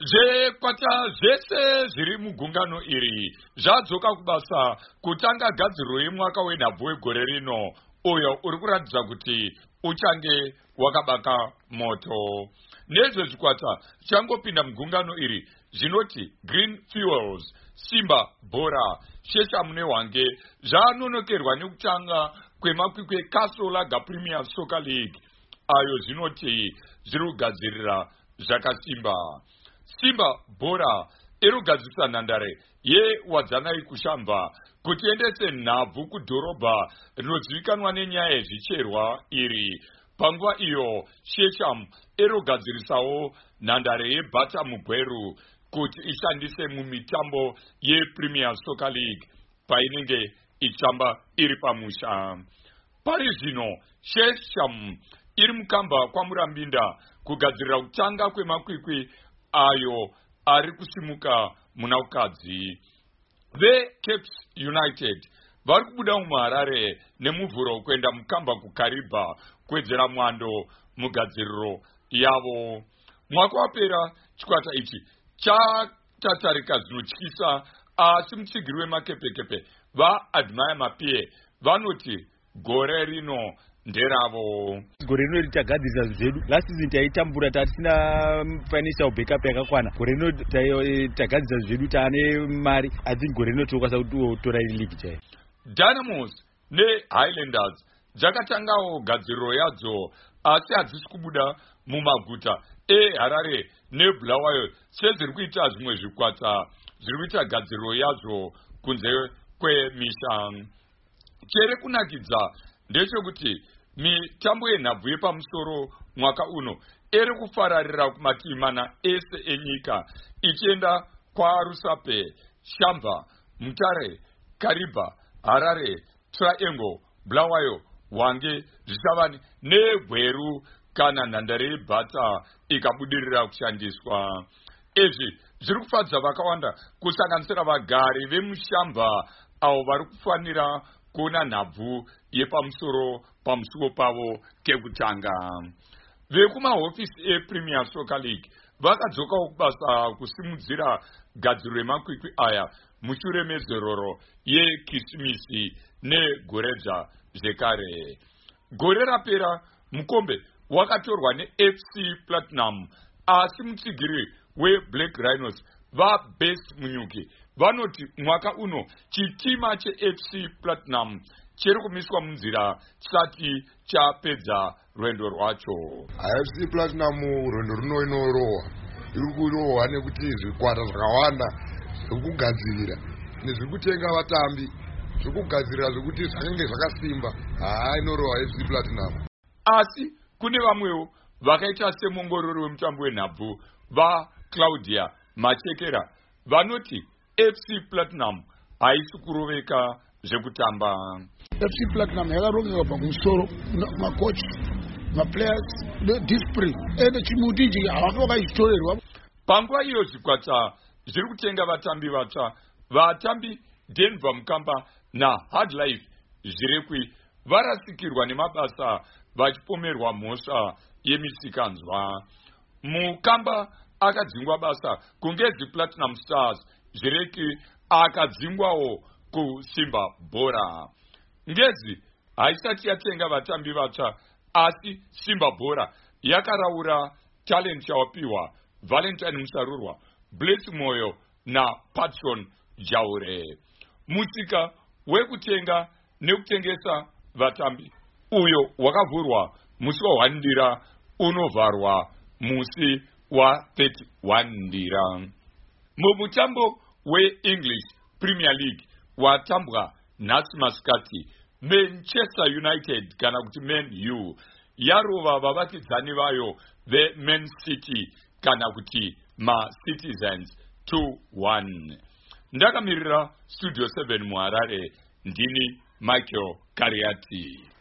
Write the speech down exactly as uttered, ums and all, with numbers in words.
Zvekwata zvese zviri mugungano iri zvadzoka kubasa kutanga gadziriro yemwaka wenhabvu wegore rino uyo uri kuratidza kuti uchange wakabaka moto. Nezve zvikwata changopinda mugungano iri zvinoti Green Fuels, Simba Bora, Sheshamu neHwange zvanonokerwa nekutanga kwemakwikwi eCastle Lager Premier Soccer League ayo zvinoti zviri kugadzirira zvakasimba. Simba Bora iri kugadzirisa nhandare yeWadzanai kushamba kuti endese nhabvu kudhorobha rinozivikanwa nenyaya yezvicherwa iri. Panguva iyo Sheshamu iri kugadzirisawo nhandare yeBata Mugweru kuti ishandise mumitambo yePremier Soccer League painenge ichitamba iri pamusha. Pari zvino Sheshamu iri mukamba kwaMurambinda kugadzirira kutanga kwemakwikwi ayo ari kusimuka muna ukadzi. VeCape United vari kubuda muHarare nemuvhuro kuenda mukamba kuKariba kuwedzera mwando mugadziriro yavo. Mwaka wapera chikwata ichi chatatarika zvinotyisa, asi mutsigiri wemakepekepe vaAdmire Mapie vanoti gore rino nderavo. Gore rino richagadzirisa zvedu. Last season taitambura tatisina financial backup yakakwana. Gore rino tagadzirisa zvedu taane mari. I think gore rino tokwanisa kutora league chai. Dynamos neHighlanders dzakatangawo gadziriro yadzo asi hadzisi kubuda mumaguta eHarare neBulawayo sezviri kuita zvimwe zvikwata zviri kuita gadziriro yazvo kunze kwemisha. Chere kunakidza ndechekuti mitambo yenhabvu yepamusoro mwaka uno iri kufararira kumativi mana ese enyika ichienda kwaRusape, Shamba, Mutare, Kariba, Harare, Triangle, Bulawayo, Hwange, Zvishavani neGweru kana nhandare yeBata ikabudirira kushandiswa. Izvi zviri kufadza vakawanda kusanganisira vagari vemushamba avo vari kufanira kuona nhabvu yepamusoro pamusuwo pavo kekutanga. Vekumahofisi ePremier Soccer League vakadzokawo kubasa kusimudzira gadziriro yemakwikwi aya mushure mezororo yeKisimisi neGoredzva zvekare. Gore rapera mukombe wakatorwa neF C Platinum, asi mutsigiri weBlack Rhinos vaBest Munyuki vanoti mwaka uno chitima cheF C Platinum chiri kumiswa munzira chisati chapedza rwendo rwacho. F C Platinum rwendo runo inorohwa, iri kurohwa nekuti zvikwata zvakawanda zvekugadzirira nezviri kutenga vatambi zvekugadzirira zvekuti zvanenge zvakasimba. Haa, inorohwa F C Platinum. Asi kune vamwewo vakaita semongorori wemutambo wenhabvu vaClaudia Machekera vanoti F C Platinum haisi kuroveka zvekutamba. F C Platinum yakaroveka pakumusoro makochi, maplayers, discipline ende chimutiji havatoka ichitorerwa. Panguva iyo zvikwata zviri kutenga vatambi vatsva, vatambi Denver Mukamba naHard Life Zvirekwi varasikirwa nemabasa vachipomerwa mhosva yemisikanzwa. Mukamba akadzingwa basa kungezi Platinum Stars, Zvirekwi akadzingwawo kuSimba Bora. Ngezi haisati yatenga vatambi vatsva, asi Simba Bora yakaraura talent yawapiwa Valentine Musarurwa, Blessing Moyo naPatson Jaure. Musika wekutenga nekutengesa vatambi uyo wakavhurwa musi waHwandira unovharwa musi wathirty-one Ndira. Mumutambo weEnglish Premier League watambwa nhasi masikati, Manchester United kana kuti Man U yarova vavakidzani vayo veMan City kana kuti maCitizens two one. Ndakamirira Studio seven muHarare, ndini Michael Kariati.